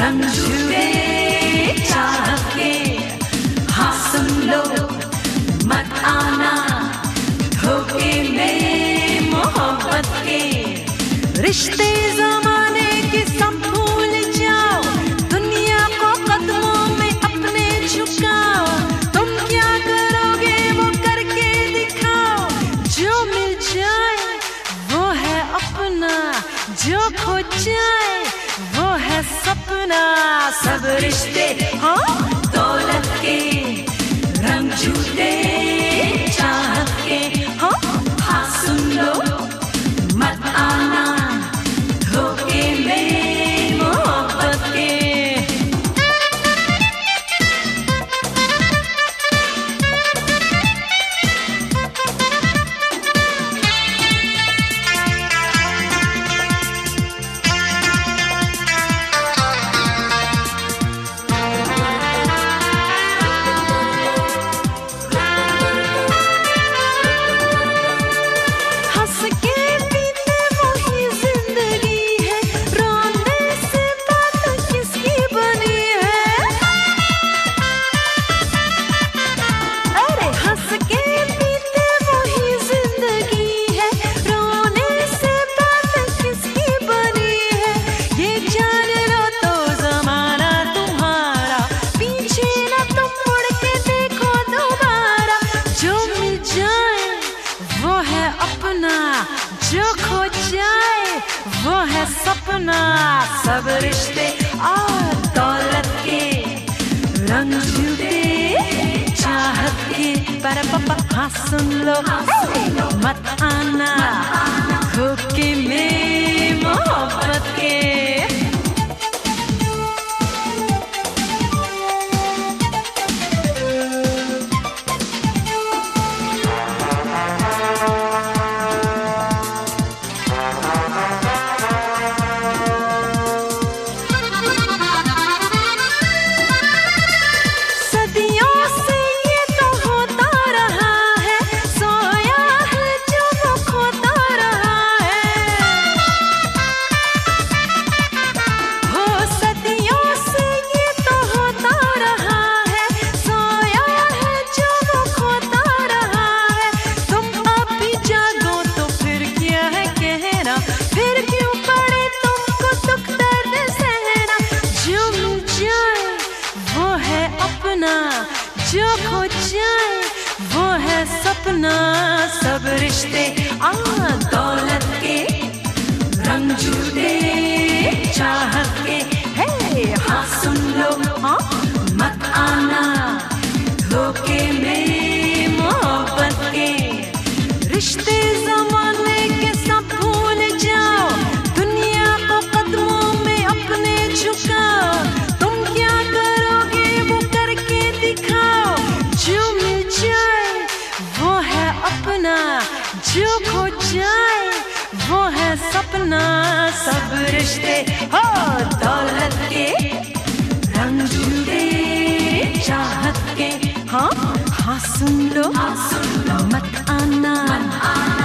रंग झूठे चाहत के, हाँ सुन लो मत आना धोखे में मोहब्बत के। रिश्ते जमाने के सब भूल जाओ, दुनिया को कदमों में अपने झुकाओ। तुम क्या करोगे वो करके दिखाओ, जो मिल जाए वो है अपना, जो खो जाए वो है सपना। सब रिश्ते हाँ दौलत के, रंग झूठे चाहत के, हाँ सुन लो मत आना धोखे में मोहब्बत के। जो खो जाए वो है सपना। सब रिश्ते और दौलत के, रंग झूठे चाहत के, पर पापा हाँ सुन लो मत आना धोखे में मोहब्बत के। जो खो जाए वो है सपना। सब रिश्ते दौलत के, रंग झूठे चाहत के, हे हाँ सुन लो मत आना धोखे में मोहब्बत के। रिश्ते जमाने के सब भूल जाओ, दुनिया को कदमों में अपने झुकाओ। तुम क्या करोगे वो करके दिखाओ, जो मिल जाए वो है अपना, जो खो जाए वो है सपना। सब रिश्ते हो दौलत के, रंग झूठे चाहत के, हाँ हाँ सुन लो मत आना